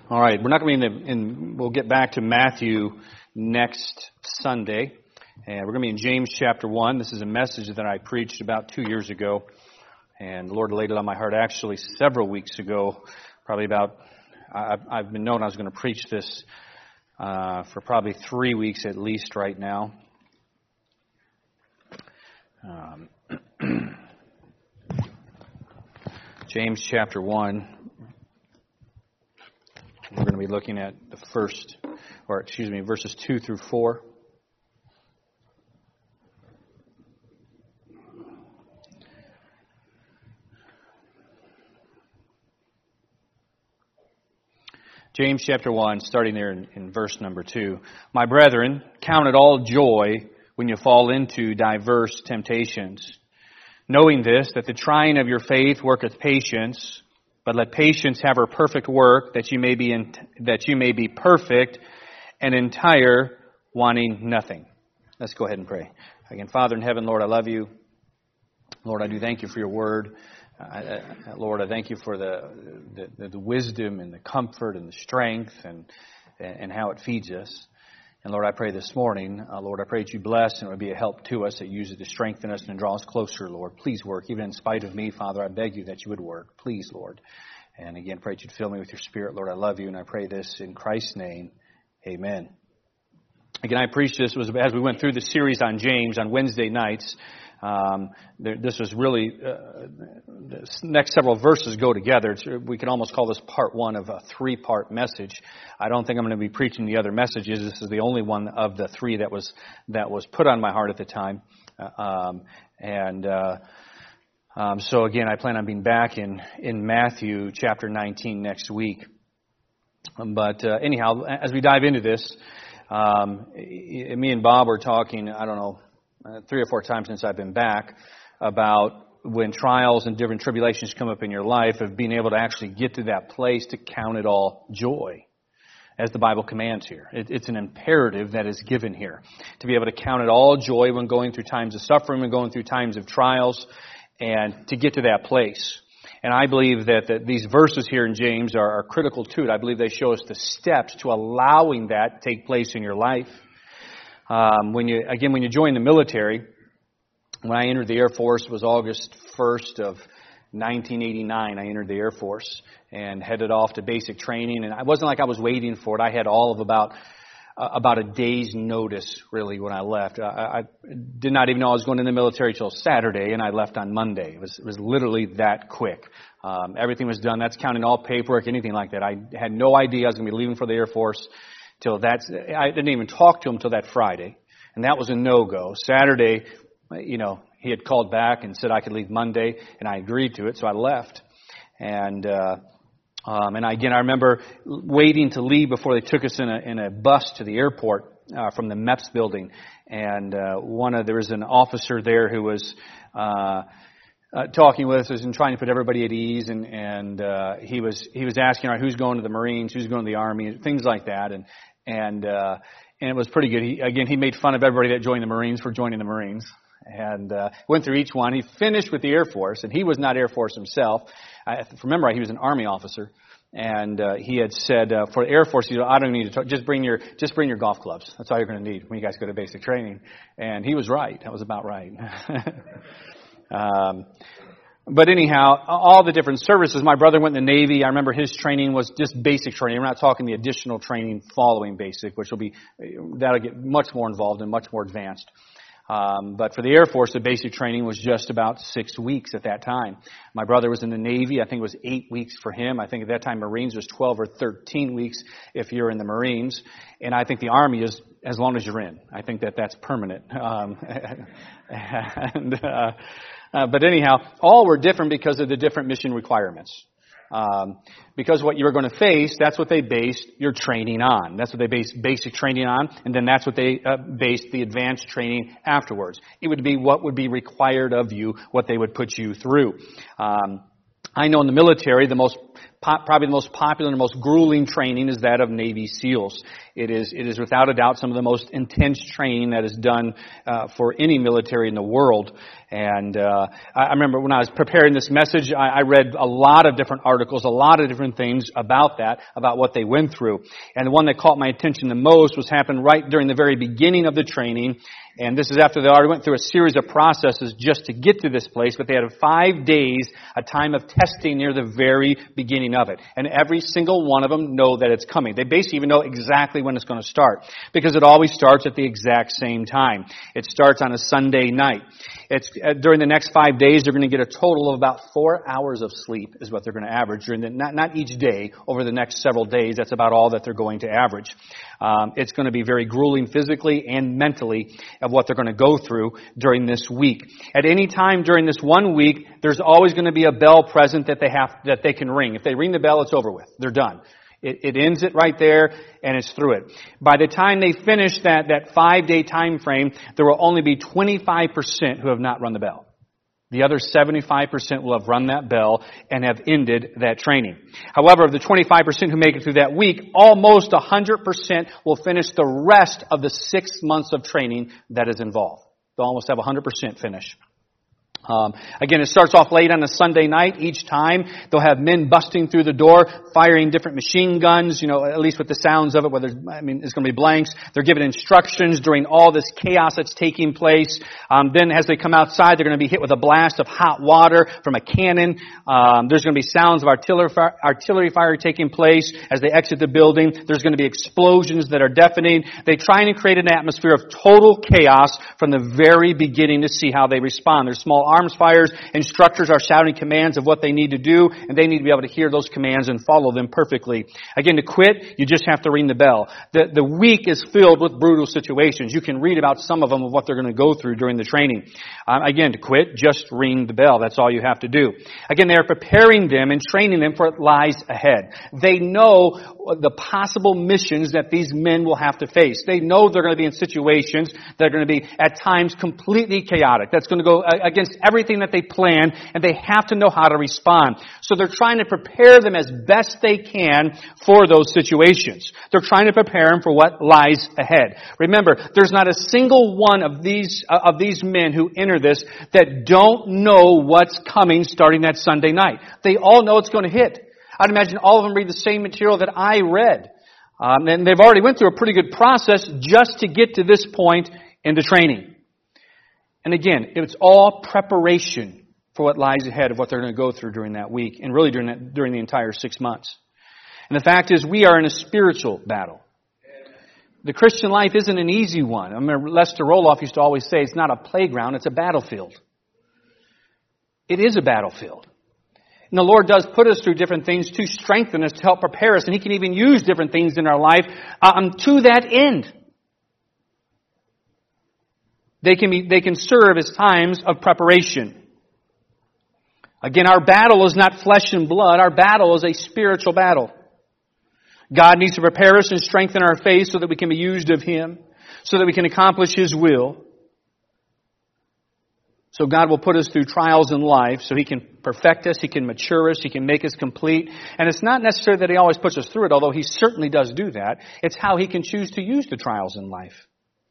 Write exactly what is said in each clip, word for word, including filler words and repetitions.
All right, we're not going to be in, the, in, we'll get back to Matthew next Sunday, and we're going to be in James chapter one. This is a message that I preached about two years ago, and the Lord laid it on my heart actually several weeks ago, probably about, I've, I've been known I was going to preach this uh, for probably three weeks at least right now. Um, James chapter one. We're going to be looking at the first, or excuse me, verses two through four. James chapter one, starting there in, in verse number two. My brethren, count it all joy when you fall into diverse temptations, knowing this, that the trying of your faith worketh patience. But let patience have her perfect work, that you may be in, that you may be perfect and entire, wanting nothing. Let's go ahead and pray. Again, Father in heaven, Lord, I love you. Lord, I do thank you for your word. I, I, Lord, I thank you for the, the the wisdom and the comfort and the strength and and how it feeds us. And Lord, I pray this morning, uh, Lord, I pray that you bless and it would be a help to us, that you use it to strengthen us and draw us closer, Lord. Please work. Even in spite of me, Father, I beg you that you would work. Please, Lord. And again, pray that you'd fill me with your Spirit. Lord, I love you, and I pray this in Christ's name. Amen. Again, I preached this was as we went through the series on James on Wednesday nights. Um, there, this was really, uh, the next several verses go together. It's, we can almost call this part one of a three-part message. I don't think I'm going to be preaching the other messages. This is the only one of the three that was that was put on my heart at the time. Uh, um, and uh, um, so again, I plan on being back in, in Matthew chapter nineteen next week. But uh, anyhow, as we dive into this, um, me and Bob were talking, I don't know, Uh, three or four times since I've been back, about when trials and different tribulations come up in your life, of being able to actually get to that place to count it all joy, as the Bible commands here. It, it's an imperative that is given here, to be able to count it all joy when going through times of suffering, when going through times of trials, and to get to that place. And I believe that, that these verses here in James are, are critical to it. I believe they show us the steps to allowing that to take place in your life. Um, when you, again, when you join the military, when I entered the Air Force, it was August first of nineteen eighty-nine. I entered the Air Force and headed off to basic training. And it wasn't like I was waiting for it. I had all of about, uh, about a day's notice, really, when I left. I, I did not even know I was going in the military till Saturday, and I left on Monday. It was, it was literally that quick. Um, everything was done. That's counting all paperwork, anything like that. I had no idea I was going to be leaving for the Air Force. Till that's, I didn't even talk to him till that Friday, and that was a no-go. Saturday, you know, he had called back and said I could leave Monday, and I agreed to it, so I left. And uh, um, and again, I remember waiting to leave before they took us in a in a bus to the airport uh, from the MEPS building, and uh, one of there was an officer there who was Uh, Uh, talking with us and trying to put everybody at ease, and and uh, he was he was asking, all right, who's going to the Marines, who's going to the Army, things like that, and and uh, and it was pretty good. He, again, he made fun of everybody that joined the Marines for joining the Marines, and uh, went through each one. He finished with the Air Force, and he was not Air Force himself. I, if I remember right, he was an Army officer, and uh, he had said uh, for the Air Force, you know, I don't need to talk, just bring your just bring your golf clubs. That's all you're going to need when you guys go to basic training. And he was right. That was about right. Um, but anyhow, all the different services. My brother went in the Navy. I remember his training was just basic training. We're not talking the additional training following basic, which will be, that'll get much more involved and much more advanced. Um, but for the Air Force, the basic training was just about six weeks at that time. My brother was in the Navy. I think it was eight weeks for him. I think at that time Marines was twelve or thirteen weeks if you're in the Marines. And I think the Army is as long as you're in. I think that that's permanent. Um, and, uh, Uh, but anyhow, all were different because of the different mission requirements. Um, because what you were going to face, that's what they based your training on. That's what they based basic training on, and then that's what they uh, based the advanced training afterwards. It would be what would be required of you, what they would put you through. Um, I know in the military, the most po- probably the most popular and most grueling training is that of Navy SEALs. It is, it is without a doubt some of the most intense training that is done uh, for any military in the world. And uh, I remember when I was preparing this message, I, I read a lot of different articles, a lot of different things about that, about what they went through. And the one that caught my attention the most was happened right during the very beginning of the training. And this is after they already went through a series of processes just to get to this place, but they had five days, a time of testing near the very beginning of it. And every single one of them know that it's coming. They basically even know exactly when it's going to start, because it always starts at the exact same time. It starts on a Sunday night. It's uh, during the next five days, they're going to get a total of about four hours of sleep is what they're going to average during the, not, not each day, over the next several days. That's about all that they're going to average. Um, it's going to be very grueling physically and mentally of what they're going to go through during this week. At any time during this one week, there's always going to be a bell present that they have, that they can ring. If they ring the bell, it's over with. They're done. It, it ends it right there, and it's through it. By the time they finish that, that five-day time frame, there will only be twenty-five percent who have not run the bell. The other seventy-five percent will have run that bell and have ended that training. However, of the twenty-five percent who make it through that week, almost one hundred percent will finish the rest of the six months of training that is involved. They'll almost have one hundred percent finish. Um, again, it starts off late on a Sunday night. Each time they'll have men busting through the door, firing different machine guns, you know, at least with the sounds of it, whether, I mean, it's going to be blanks. They're given instructions during all this chaos that's taking place. Um, then as they come outside, they're going to be hit with a blast of hot water from a cannon. Um, there's going to be sounds of artillery fire, artillery fire taking place as they exit the building. There's going to be explosions that are deafening. They try and create an atmosphere of total chaos from the very beginning to see how they respond. There's small arms fires. Instructors are shouting commands of what they need to do, and they need to be able to hear those commands and follow them perfectly. Again, to quit, you just have to ring the bell. The, the week is filled with brutal situations. You can read about some of them of what they're going to go through during the training. Um, again, to quit, just ring the bell. That's all you have to do. Again, they are preparing them and training them for what lies ahead. They know the possible missions that these men will have to face. They know they're going to be in situations that are going to be at times completely chaotic. That's going to go against everything that they plan, and they have to know how to respond. So they're trying to prepare them as best they can for those situations. They're trying to prepare them for what lies ahead. Remember, there's not a single one of these uh, of these men who enter this that don't know what's coming starting that Sunday night. They all know it's going to hit. I'd imagine all of them read the same material that I read. Um, and they've already went through a pretty good process just to get to this point in the training. And again, it's all preparation for what lies ahead of what they're going to go through during that week and really during that, during the entire six months. And the fact is, we are in a spiritual battle. The Christian life isn't an easy one. I remember Lester Roloff used to always say, it's not a playground, it's a battlefield. It is a battlefield. And the Lord does put us through different things to strengthen us, to help prepare us, and He can even use different things in our life um, to that end. They can be, they can serve as times of preparation. Again, our battle is not flesh and blood. Our battle is a spiritual battle. God needs to prepare us and strengthen our faith so that we can be used of Him, so that we can accomplish His will. So God will put us through trials in life so He can perfect us, He can mature us, He can make us complete. And it's not necessarily that He always puts us through it, although He certainly does do that. It's how He can choose to use the trials in life.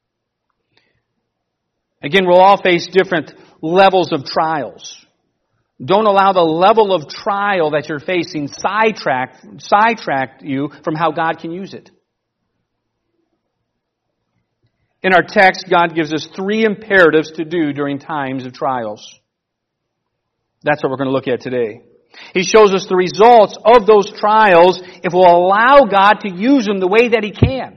Again, we'll all face different levels of trials. Don't allow the level of trial that you're facing sidetrack, sidetrack you from how God can use it. In our text, God gives us three imperatives to do during times of trials. That's what we're going to look at today. He shows us the results of those trials if we'll allow God to use them the way that He can.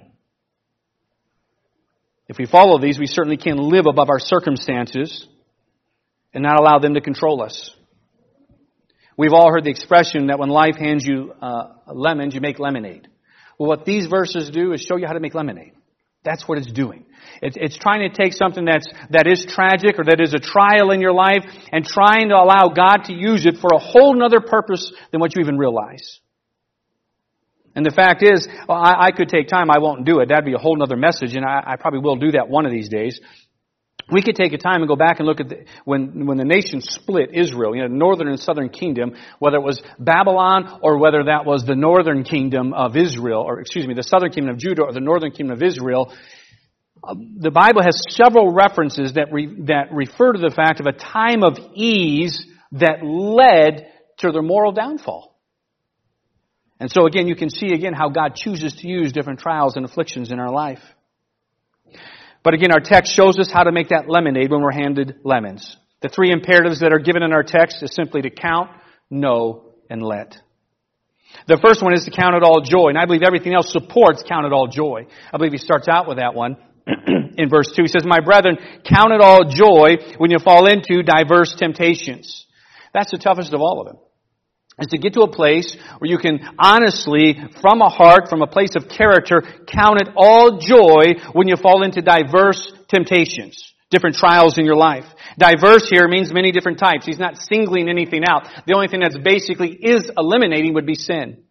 If we follow these, we certainly can live above our circumstances and not allow them to control us. We've all heard the expression that when life hands you uh, lemons, you make lemonade. Well, what these verses do is show you how to make lemonade. That's what it's doing. It's, it's trying to take something that's, that is tragic or that is a trial in your life and trying to allow God to use it for a whole other purpose than what you even realize. And the fact is, well, I, I could take time. I won't do it. That'd be a whole other message, and I, I probably will do that one of these days. We could take a time and go back and look at the, when when the nation split Israel, you know, northern and southern kingdom, whether it was Babylon or whether that was the northern kingdom of Israel, or excuse me, the southern kingdom of Judah or the northern kingdom of Israel. Uh, the Bible has several references that re, that refer to the fact of a time of ease that led to their moral downfall. And so again, you can see again how God chooses to use different trials and afflictions in our life. But again, our text shows us how to make that lemonade when we're handed lemons. The three imperatives that are given in our text is simply to count, know, and let. The first one is to count it all joy, and I believe everything else supports count it all joy. I believe he starts out with that one in verse two. He says, "My brethren, count it all joy when you fall into diverse temptations." That's the toughest of all of them. Is to get to a place where you can honestly, from a heart, from a place of character, count it all joy when you fall into diverse temptations, different trials in your life. Diverse here means many different types. He's not singling anything out. The only thing that's basically is eliminating would be sin.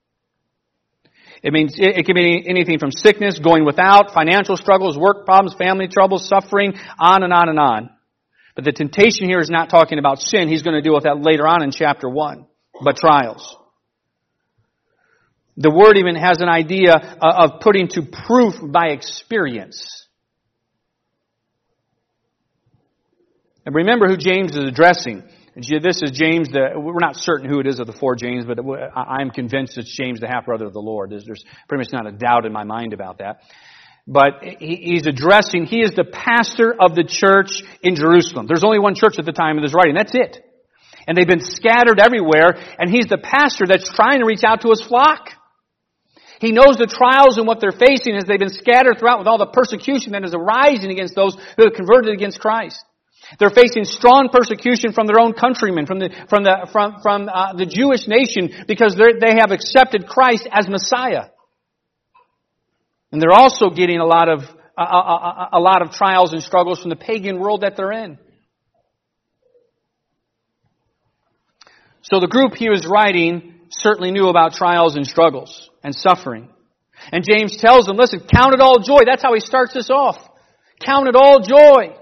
It means it, it can be anything from sickness, going without, financial struggles, work problems, family troubles, suffering, on and on and on. But the temptation here is not talking about sin. He's going to deal with that later on in chapter one. But trials. The word even has an idea of putting to proof by experience. And remember who James is addressing. This is James, the, we're not certain who it is of the four James, but I'm convinced it's James, the half-brother of the Lord. There's, there's pretty much not a doubt in my mind about that. But he's addressing, he is the pastor of the church in Jerusalem. There's only one church at the time of this writing. That's it. And they've been scattered everywhere, and he's the pastor that's trying to reach out to his flock. He knows the trials and what they're facing as they've been scattered throughout with all the persecution that is arising against those who have converted against Christ. They're facing strong persecution from their own countrymen, from the from the from from uh, the Jewish nation, because they have accepted Christ as Messiah. And they're also getting a lot of a, a, a lot of trials and struggles from the pagan world that they're in. So the group he was writing certainly knew about trials and struggles and suffering. And James tells them, listen, count it all joy. That's how he starts this off. Count it all joy.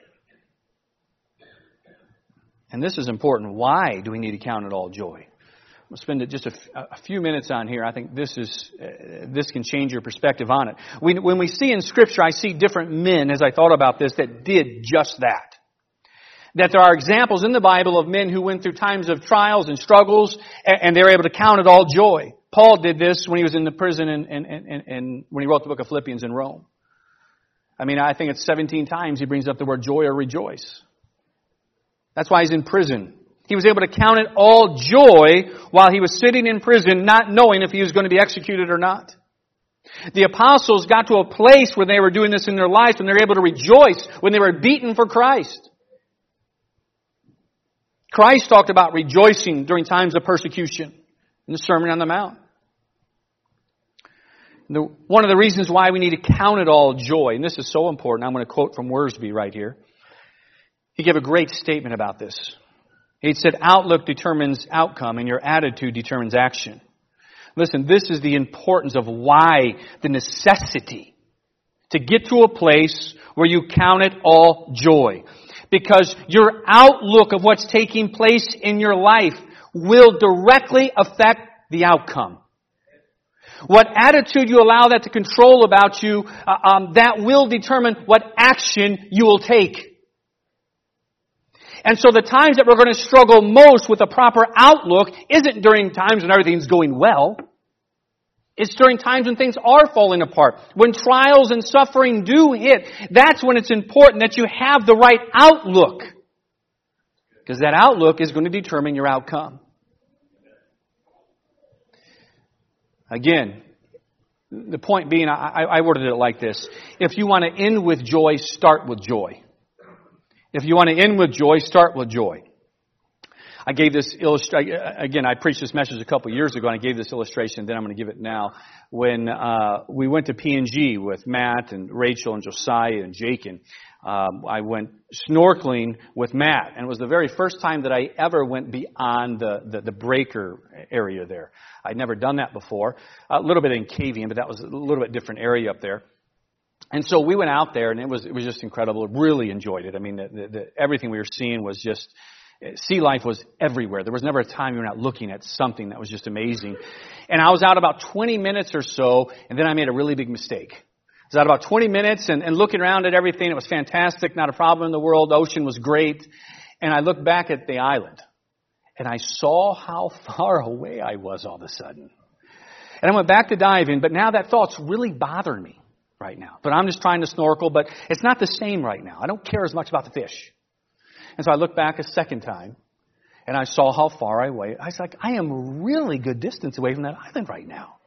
And this is important. Why do we need to count it all joy? We'll spend just a, f- a few minutes on here. I think this is uh, this can change your perspective on it. We, when we see in Scripture, I see different men, as I thought about this, that did just that. That there are examples in the Bible of men who went through times of trials and struggles, and, and they were able to count it all joy. Paul did this when he was in the prison and, and, and, and when he wrote the book of Philippians in Rome. I mean, I think it's seventeen times he brings up the word joy or rejoice. That's why he's in prison. He was able to count it all joy while he was sitting in prison, not knowing if he was going to be executed or not. The apostles got to a place where they were doing this in their lives, when they were able to rejoice when they were beaten for Christ. Christ talked about rejoicing during times of persecution in the Sermon on the Mount. The, one of the reasons why we need to count it all joy, and this is so important, I'm going to quote from Worsby right here. He gave a great statement about this. He said, outlook determines outcome and your attitude determines action. Listen, this is the importance of why, the necessity to get to a place where you count it all joy. Because your outlook of what's taking place in your life will directly affect the outcome. What attitude you allow that to control about you, uh, um, that will determine what action you will take. And so the times that we're going to struggle most with a proper outlook isn't during times when everything's going well. It's during times when things are falling apart. When trials and suffering do hit, that's when it's important that you have the right outlook. Because that outlook is going to determine your outcome. Again, the point being, I, I worded it like this. If you want to end with joy, start with joy. If you want to end with joy, start with joy. I gave this illustration, again, I preached this message a couple years ago, and I gave this illustration, then I'm going to give it now. When uh, we went to P and G with Matt and Rachel and Josiah and Jake, and um, I went snorkeling with Matt, and it was the very first time that I ever went beyond the, the, the breaker area there. I'd never done that before. A little bit in Cavian, but that was a little bit different area up there. And so we went out there, and it was it was just incredible. Really enjoyed it. I mean, the, the, the, everything we were seeing was just, sea life was everywhere. There was never a time you were not looking at something that was just amazing. And I was out about twenty minutes or so, and then I made a really big mistake. I was out about twenty minutes and, and looking around at everything. It was fantastic, not a problem in the world. The ocean was great. And I looked back at the island, and I saw how far away I was all of a sudden. And I went back to diving, but now that thought's really bothering me right now. But I'm just trying to snorkel, but it's not the same right now. I don't care as much about the fish. And so I looked back a second time, and I saw how far I weighed. I was like, I am a really good distance away from that island right now.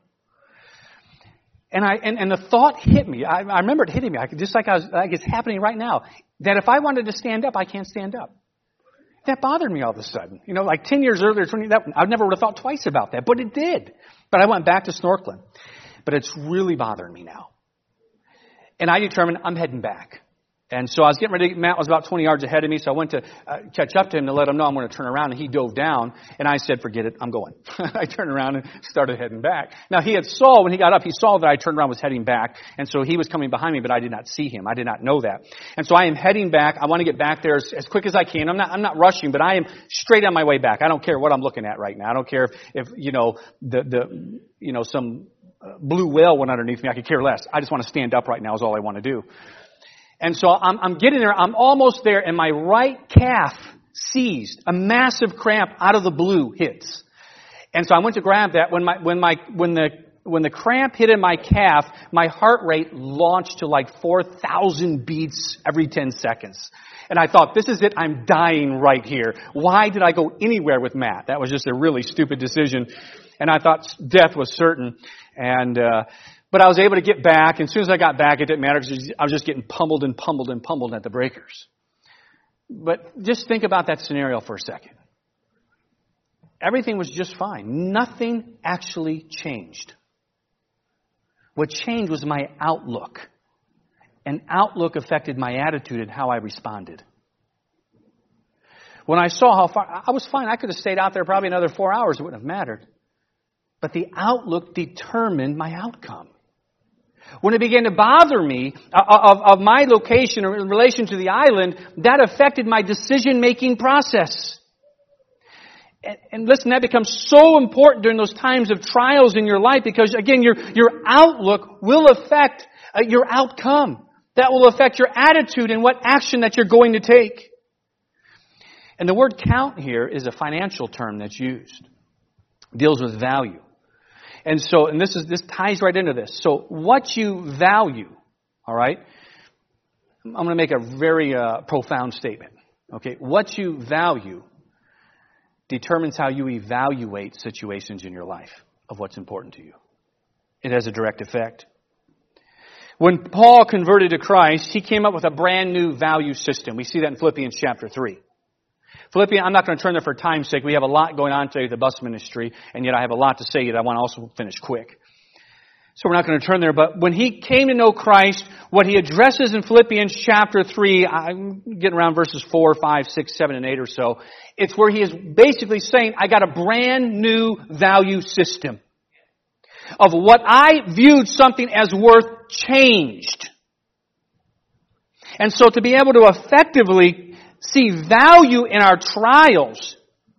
And I and, and the thought hit me. I, I remember it hitting me, I could, just like, I was, like it's happening right now, that if I wanted to stand up, I can't stand up. That bothered me all of a sudden. You know, like ten years earlier, twenty, that, I never would have thought twice about that, but it did. But I went back to snorkeling. But it's really bothering me now. And I determined I'm heading back. And so I was getting ready. Matt was about twenty yards ahead of me, so I went to uh, catch up to him to let him know I'm going to turn around. And he dove down, and I said, forget it, I'm going. I turned around and started heading back. Now, he had saw, when he got up, he saw that I turned around, was heading back. And so he was coming behind me, but I did not see him. I did not know that. And so I am heading back. I want to get back there as, as quick as I can. I'm not, I'm not rushing, but I am straight on my way back. I don't care what I'm looking at right now. I don't care if, if you know, the, the, you know, some blue whale went underneath me. I could care less. I just want to stand up right now is all I want to do. And so I'm, I'm getting there. I'm almost there, and my right calf seized. A massive cramp out of the blue hits. And so I went to grab that. When my when my when the when the cramp hit in my calf, my heart rate launched to like four thousand beats every ten seconds. And I thought, this is it. I'm dying right here. Why did I go anywhere with Matt? That was just a really stupid decision. And I thought death was certain. And uh But I was able to get back, and as soon as I got back, it didn't matter because I was just getting pummeled and pummeled and pummeled at the breakers. But just think about that scenario for a second. Everything was just fine. Nothing actually changed. What changed was my outlook. And outlook affected my attitude and how I responded. When I saw how far, I was fine. I could have stayed out there probably another four hours. It wouldn't have mattered. But the outlook determined my outcome. When it began to bother me of, of my location in relation to the island, that affected my decision-making process. And, and listen, that becomes so important during those times of trials in your life because, again, your, your outlook will affect uh, your outcome. That will affect your attitude and what action that you're going to take. And the word count here is a financial term that's used. It deals with value. And so, and this is, this ties right into this. So what you value, all right? I'm going to make a very uh, profound statement. Okay? What you value determines how you evaluate situations in your life of what's important to you. It has a direct effect. When Paul converted to Christ, he came up with a brand new value system. We see that in Philippians chapter three. Philippians, I'm not going to turn there for time's sake. We have a lot going on today with the bus ministry, and yet I have a lot to say that I want to also finish quick. So we're not going to turn there, but when he came to know Christ, what he addresses in Philippians chapter three, I'm getting around verses four, five, six, seven, and eight or so, it's where he is basically saying, I got a brand new value system of what I viewed something as worth changed. And so to be able to effectively see value in our trials,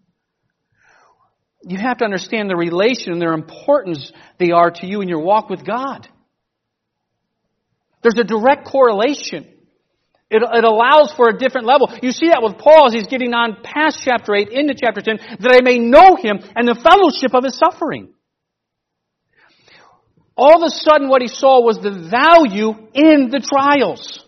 you have to understand the relation and their importance they are to you in your walk with God. There's a direct correlation. It, it allows for a different level. You see that with Paul as he's getting on past chapter eight into chapter ten, that I may know him and the fellowship of his suffering. All of a sudden what he saw was the value in the trials.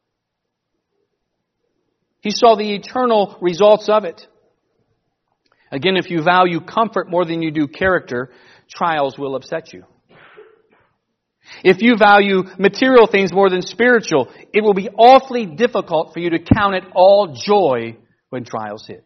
He saw the eternal results of it. Again, if you value comfort more than you do character, trials will upset you. If you value material things more than spiritual, it will be awfully difficult for you to count it all joy when trials hit.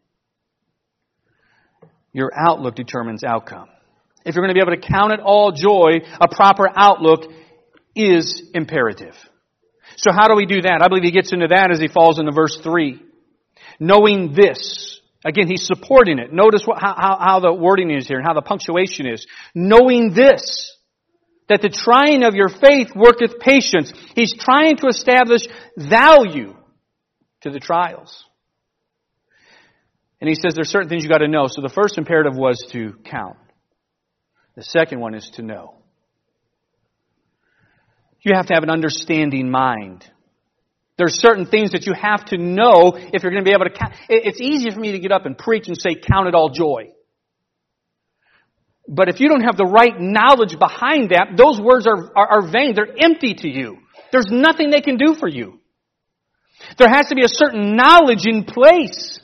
Your outlook determines outcome. If you're going to be able to count it all joy, a proper outlook is imperative. So how do we do that? I believe he gets into that as he falls into verse three. Knowing this. Again, he's supporting it. Notice what, how, how the wording is here and how the punctuation is. Knowing this, that the trying of your faith worketh patience. He's trying to establish value to the trials. And he says there's certain things you got to know. So the first imperative was to count. The second one is to know. You have to have an understanding mind. There's certain things that you have to know if you're going to be able to count. It's easy for me to get up and preach and say, count it all joy. But if you don't have the right knowledge behind that, those words are, are, are vain. They're empty to you. There's nothing they can do for you. There has to be a certain knowledge in place.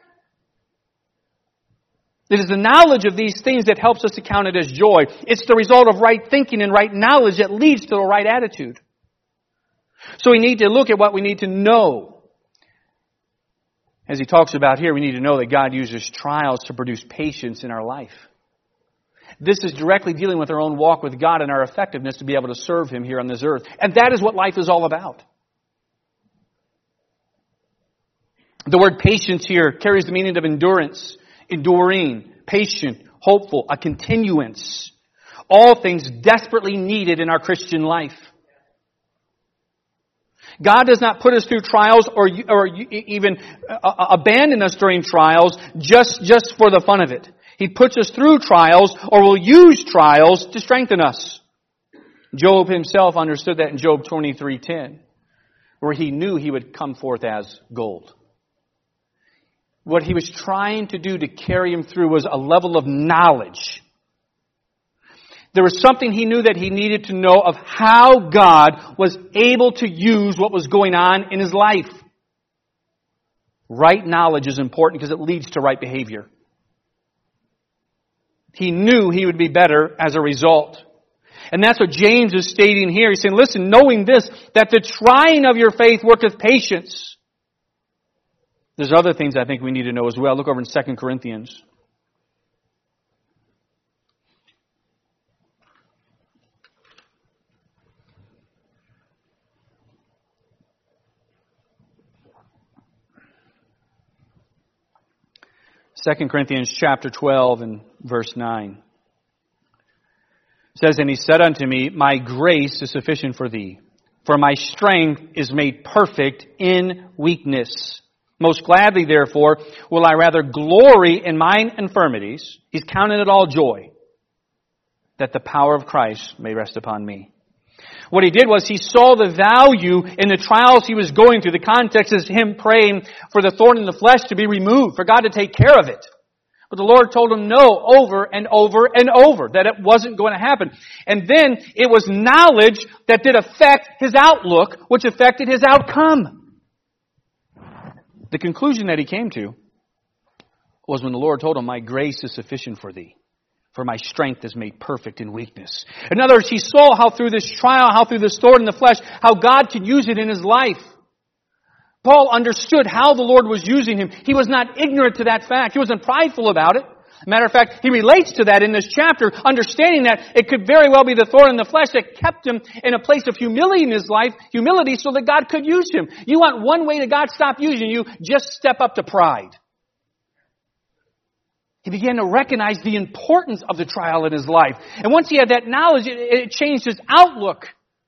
It is the knowledge of these things that helps us to count it as joy. It's the result of right thinking and right knowledge that leads to the right attitude. So we need to look at what we need to know. As he talks about here, we need to know that God uses trials to produce patience in our life. This is directly dealing with our own walk with God and our effectiveness to be able to serve Him here on this earth. And that is what life is all about. The word patience here carries the meaning of endurance, enduring, patient, hopeful, a continuance. All things desperately needed in our Christian life. God does not put us through trials or, or even abandon us during trials just, just for the fun of it. He puts us through trials or will use trials to strengthen us. Job himself understood that in Job twenty-three ten, where he knew he would come forth as gold. What he was trying to do to carry him through was a level of knowledge. There was something he knew that he needed to know of how God was able to use what was going on in his life. Right knowledge is important because it leads to right behavior. He knew he would be better as a result. And that's what James is stating here. He's saying, listen, knowing this, that the trying of your faith worketh patience. There's other things I think we need to know as well. Look over in Second Corinthians. Second Corinthians chapter twelve and verse nine. It says, and he said unto me, my grace is sufficient for thee, for my strength is made perfect in weakness. Most gladly, therefore, will I rather glory in mine infirmities. He's counting it all joy, that the power of Christ may rest upon me. What he did was he saw the value in the trials he was going through. The context is him praying for the thorn in the flesh to be removed, for God to take care of it. But the Lord told him no over and over and over, that it wasn't going to happen. And then it was knowledge that did affect his outlook, which affected his outcome. The conclusion that he came to was when the Lord told him, my grace is sufficient for thee, for my strength is made perfect in weakness. In other words, he saw how through this trial, how through this thorn in the flesh, how God could use it in his life. Paul understood how the Lord was using him. He was not ignorant to that fact. He wasn't prideful about it. Matter of fact, he relates to that in this chapter, understanding that it could very well be the thorn in the flesh that kept him in a place of humility in his life, humility so that God could use him. You want one way that God stop using you, just step up to pride. He began to recognize the importance of the trial in his life. And once he had that knowledge, it, it changed his outlook.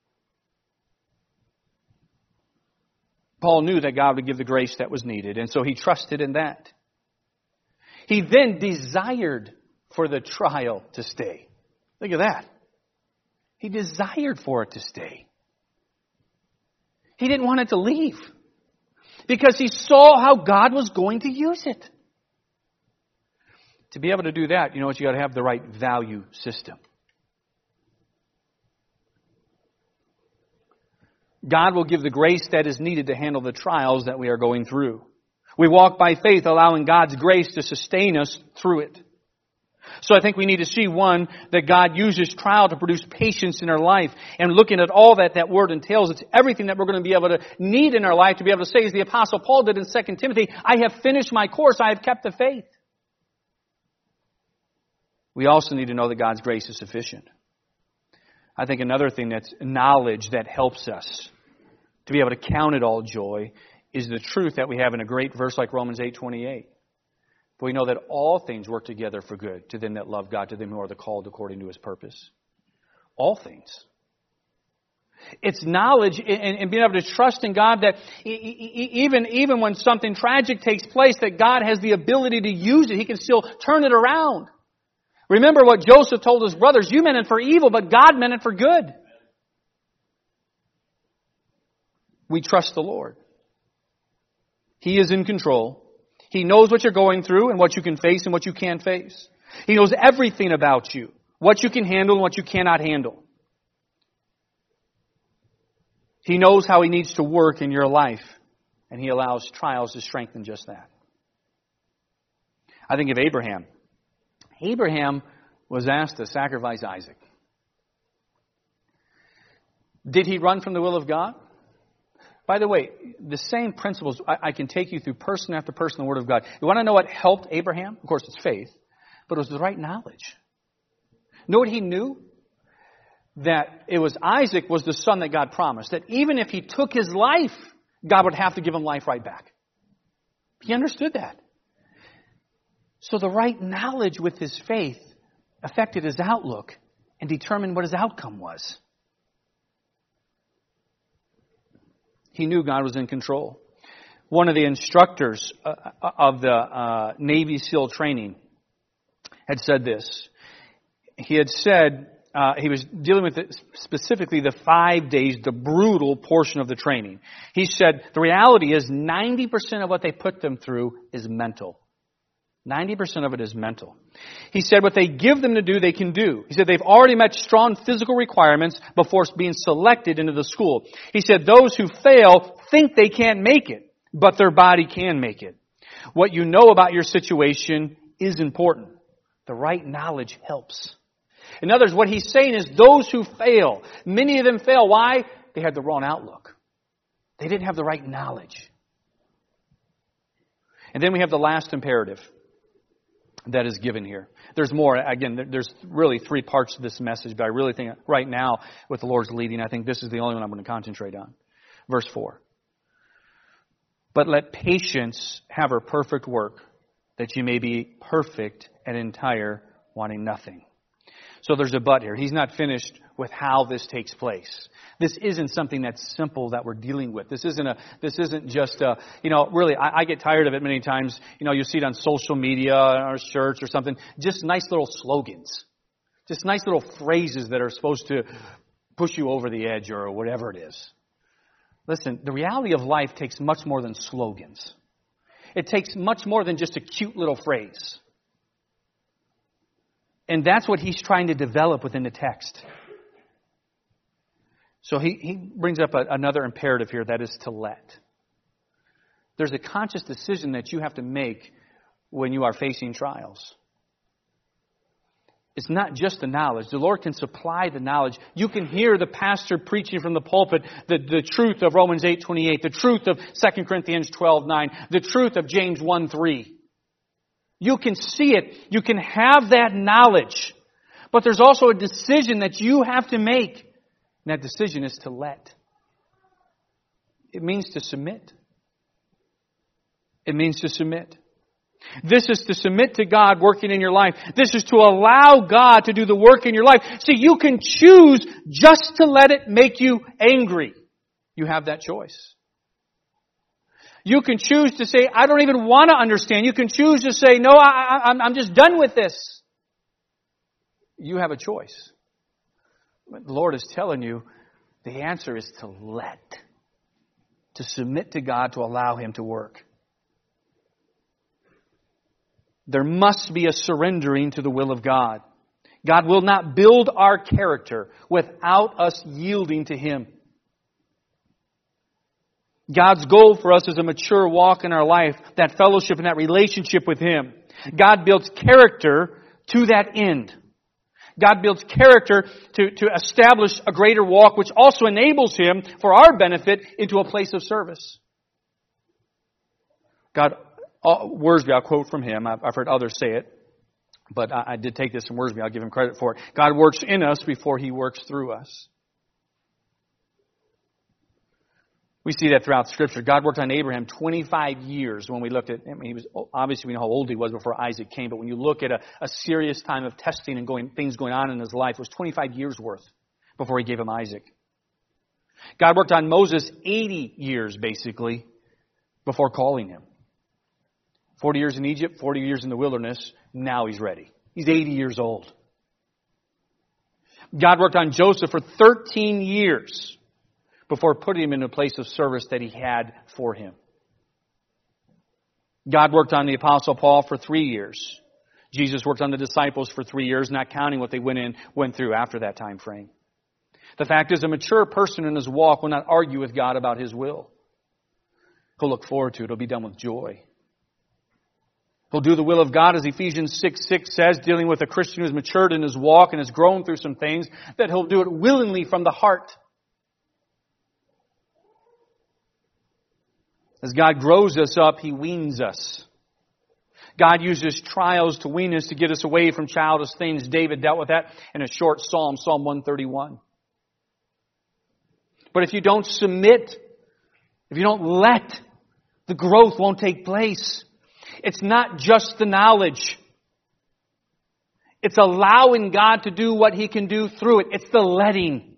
Paul knew that God would give the grace that was needed, and so he trusted in that. He then desired for the trial to stay. Look at that. He desired for it to stay. He didn't want it to leave because he saw how God was going to use it. To be able to do that, you know what, you got to have the right value system. God will give the grace that is needed to handle the trials that we are going through. We walk by faith, allowing God's grace to sustain us through it. So I think we need to see, one, that God uses trial to produce patience in our life. And looking at all that that word entails, it's everything that we're going to be able to need in our life to be able to say, as the Apostle Paul did in Second Timothy, I have finished my course, I have kept the faith. We also need to know that God's grace is sufficient. I think another thing that's knowledge that helps us to be able to count it all joy is the truth that we have in a great verse like Romans eight twenty-eight. For we know that all things work together for good to them that love God, to them who are the called according to His purpose. all things. It's knowledge and, and being able to trust in God that even, even when something tragic takes place, that God has the ability to use it. He can still turn it around. Remember what Joseph told his brothers, you meant it for evil, but God meant it for good. We trust the Lord. He is in control. He knows what you're going through and what you can face and what you can't face. He knows everything about you, what you can handle and what you cannot handle. He knows how He needs to work in your life, and He allows trials to strengthen just that. I think of Abraham. Abraham was asked to sacrifice Isaac. Did he run from the will of God? By the way, the same principles, I, I can take you through person after person in the Word of God. You want to know what helped Abraham? Of course, it's faith, but it was the right knowledge. Know what he knew? That it was Isaac was the son that God promised. That even if he took his life, God would have to give him life right back. He understood that. So the right knowledge with his faith affected his outlook and determined what his outcome was. He knew God was in control. One of the instructors of the uh, Navy SEAL training had said this. He had said, uh, he was dealing with it specifically the five days, the brutal portion of the training. He said, the reality is ninety percent of what they put them through is mental. ninety percent of it is mental. He said what they give them to do, they can do. He said they've already met strong physical requirements before being selected into the school. He said those who fail think they can't make it, but their body can make it. What you know about your situation is important. The right knowledge helps. In other words, what he's saying is those who fail, many of them fail. Why? They had the wrong outlook. They didn't have the right knowledge. And then we have the last imperative that is given here. There's more. Again, there's really three parts to this message, but I really think right now, with the Lord's leading, I think this is the only one I'm going to concentrate on. Verse four. But let patience have her perfect work, that you may be perfect and entire, wanting nothing. So there's a but here. He's not finished with how this takes place. This isn't something that's simple that we're dealing with. This isn't a. This isn't just a. You know, really, I, I get tired of it many times. You know, you see it on social media or church or something. Just nice little slogans, just nice little phrases that are supposed to push you over the edge or whatever it is. Listen, the reality of life takes much more than slogans. It takes much more than just a cute little phrase. And that's what he's trying to develop within the text. So he, he brings up a, another imperative here, that is to let. There's a conscious decision that you have to make when you are facing trials. It's not just the knowledge. The Lord can supply the knowledge. You can hear the pastor preaching from the pulpit the, the truth of Romans eight twenty-eight, the truth of Second Corinthians twelve nine, the truth of James one three. You can see it. You can have that knowledge. But there's also a decision that you have to make. And that decision is to let. It means to submit. It means to submit. This is to submit to God working in your life. This is to allow God to do the work in your life. See, you can choose just to let it make you angry. You have that choice. You can choose to say, I don't even want to understand. You can choose to say, no, I, I, I'm just done with this. You have a choice. But the Lord is telling you, the answer is to let. To submit to God, to allow Him to work. There must be a surrendering to the will of God. God will not build our character without us yielding to Him. God's goal for us is a mature walk in our life, that fellowship and that relationship with Him. God builds character to that end. God builds character to, to establish a greater walk, which also enables Him, for our benefit, into a place of service. God, uh, Worsby, I'll quote from him. I've, I've heard others say it, but I, I did take this from Worsby. I'll give him credit for it. God works in us before He works through us. We see that throughout Scripture. God worked on Abraham twenty-five years when we looked at him. He was, obviously, we know how old he was before Isaac came, but when you look at a, a serious time of testing and going, things going on in his life, it was twenty-five years worth. before He gave him Isaac. God worked on Moses eighty years, basically, before calling him. forty years in Egypt, forty years in the wilderness. Now he's ready. He's eighty years old. God worked on Joseph for thirteen years before putting him in a place of service that He had for him. God worked on the Apostle Paul for three years. Jesus worked on the disciples for three years, not counting what they went in, went through after that time frame. The fact is, a mature person in his walk will not argue with God about His will. He'll look forward to it. It'll be done with joy. He'll do the will of God, as Ephesians six six says, dealing with a Christian who's matured in his walk and has grown through some things, that he'll do it willingly from the heart. As God grows us up, He weans us. God uses trials to wean us, to get us away from childish things. David dealt with that in a short psalm, Psalm one thirty-one. But if you don't submit, if you don't let, the growth won't take place. It's not just the knowledge. It's allowing God to do what He can do through it. It's the letting.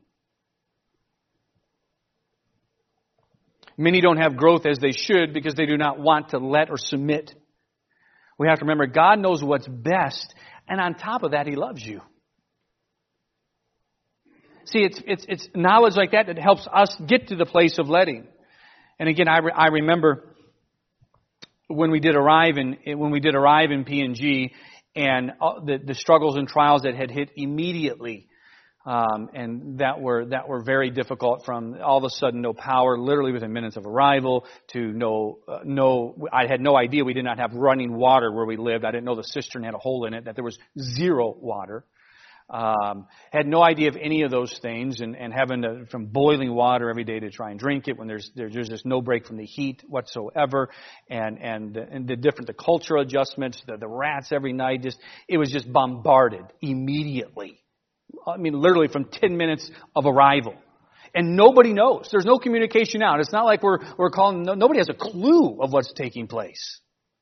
Many don't have growth as they should because they do not want to let or submit. We have to remember, God knows what's best, and on top of that, He loves you. See, it's it's it's knowledge like that that helps us get to the place of letting. And again, I, re, I remember when we did arrive in when we did arrive in P and G, and the the struggles and trials that had hit immediately, um, and that were that were very difficult. From all of a sudden, no power, literally within minutes of arrival, to no uh, no. I had no idea we did not have running water where we lived. I didn't know the cistern had a hole in it. That there was zero water. Um, had no idea of any of those things, and, and having to, from boiling water every day to try and drink it when there's there's just no break from the heat whatsoever, and and and the different the cultural adjustments, the, the rats every night, just it was just bombarded immediately. I mean, literally from ten minutes of arrival, and nobody knows. There's no communication out. It's not like we're we're calling. No, nobody has a clue of what's taking place.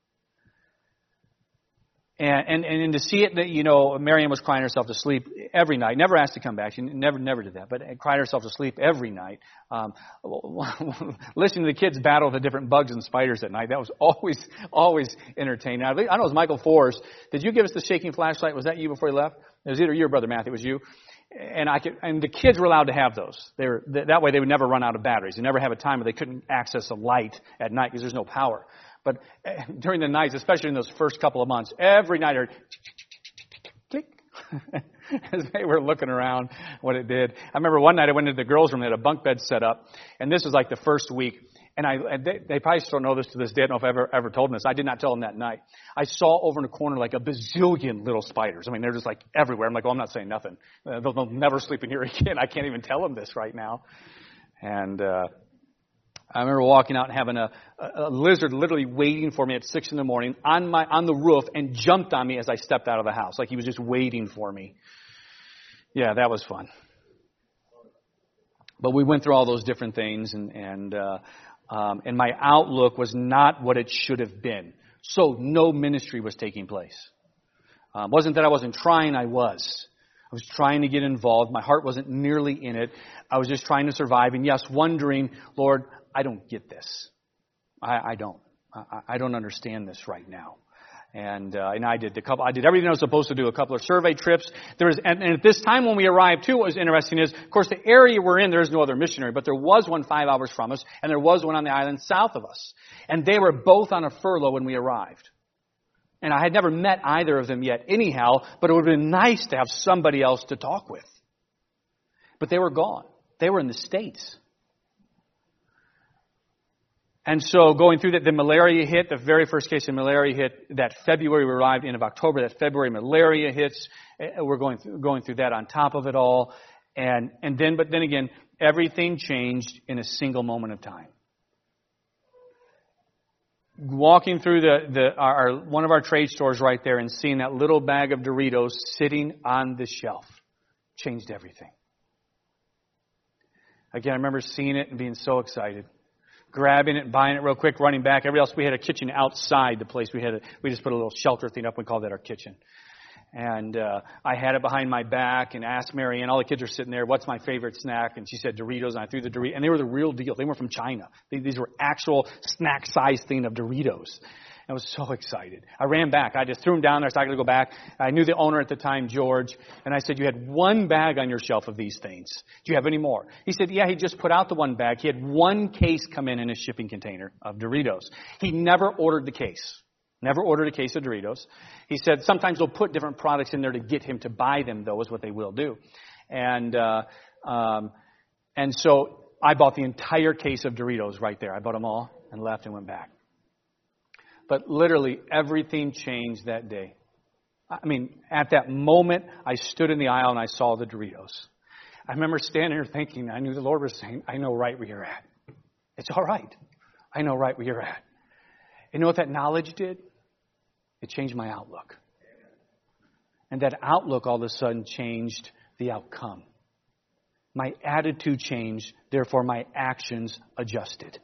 And, and and to see it, that you know, Marianne was crying herself to sleep every night. Never asked to come back. She never never did that, but cried herself to sleep every night. Um, listening to the kids battle the different bugs and spiders at night, that was always always entertaining. I know it was Michael Forrest. Did you give us the shaking flashlight? Was that you before you left? It was either you or Brother Matthew. It was you. And I could, and the kids were allowed to have those. They were that way. They would never run out of batteries. They never have a time where they couldn't access a light at night because there's no power. But during the nights, especially in those first couple of months, every night I heard click as they were looking around what it did. I remember one night I went into the girls' room. They had a bunk bed set up, and this was like the first week. And I, and they, they probably still don't know this to this day. I don't know if I ever ever told them this. I did not tell them that night. I saw over in the corner like a bazillion little spiders. I mean, they're just like everywhere. I'm like, well, I'm not saying nothing. Uh, they'll, they'll never sleep in here again. I can't even tell them this right now. And uh I remember walking out and having a, a lizard literally waiting for me at six in the morning on my on the roof and jumped on me as I stepped out of the house. Like he was just waiting for me. Yeah, that was fun. But we went through all those different things, and and uh, um, and my outlook was not what it should have been. So no ministry was taking place. Um, wasn't that I wasn't trying, I was. I was trying to get involved. My heart wasn't nearly in it. I was just trying to survive. And yes, wondering, Lord, I don't get this. I, I don't. I, I don't understand this right now. And uh, and I did a couple. I did everything I was supposed to do. A couple of survey trips. There was, and, and at this time when we arrived, too, what was interesting is, of course, the area we're in, there is no other missionary, but there was one five hours from us, and there was one on the island south of us, and they were both on a furlough when we arrived. And I had never met either of them yet, anyhow. But it would have been nice to have somebody else to talk with. But they were gone. They were in the States. And so going through that, the malaria hit, the very first case of malaria hit that February. We arrived in of October. That February malaria hits. We're going through, going through that on top of it all. And, and then, but then again, everything changed in a single moment of time. Walking through the, the our, our one of our trade stores right there and seeing that little bag of Doritos sitting on the shelf changed everything. Again, I remember seeing it and being so excited. Grabbing it, buying it real quick, running back. Everybody else, we had a kitchen outside the place. We had a, we just put a little shelter thing up. We called that our kitchen. And uh, I had it behind my back and asked Mary, and all the kids are sitting there, what's my favorite snack? And she said Doritos, and I threw the Doritos. And they were the real deal. They weren't from China. They, these were actual snack-sized thing of Doritos. I was so excited. I ran back. I just threw them down there. I started to go back. I knew the owner at the time, George, and I said, you had one bag on your shelf of these things. Do you have any more? He said, yeah, he just put out the one bag. He had one case come in in his shipping container of Doritos. He never ordered the case. Never ordered a case of Doritos. He said sometimes they'll put different products in there to get him to buy them, though, is what they will do. And uh, um, and so I bought the entire case of Doritos right there. I bought them all and left and went back. But literally everything changed that day. I mean, at that moment, I stood in the aisle and I saw the Doritos. I remember standing there thinking, I knew the Lord was saying, I know right where you're at. It's all right. I know right where you're at. You know what that knowledge did? It changed my outlook. And that outlook all of a sudden changed the outcome. My attitude changed, therefore my actions adjusted.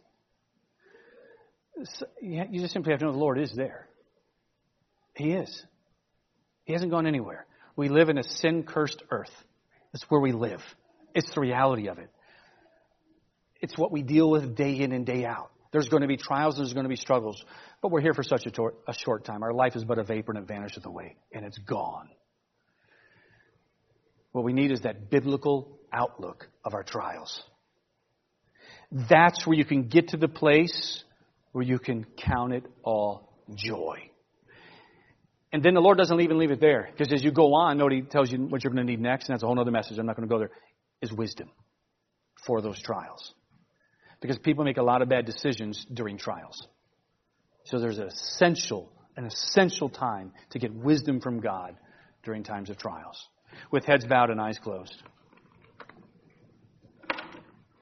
So you just simply have to know the Lord is there. He is. He hasn't gone anywhere. We live in a sin-cursed earth. That's where we live. It's the reality of it. It's what we deal with day in and day out. There's going to be trials, there's going to be struggles. But we're here for such a, tor- a short time. Our life is but a vapor and it vanisheth away. And it's gone. What we need is that biblical outlook of our trials. That's where you can get to the place where you can count it all joy. And then the Lord doesn't even leave it there. Because as you go on, note He tells you what you're going to need next. And that's a whole other message. I'm not going to go there. Is wisdom for those trials. Because people make a lot of bad decisions during trials. So there's an essential, an essential time to get wisdom from God during times of trials. With heads bowed and eyes closed.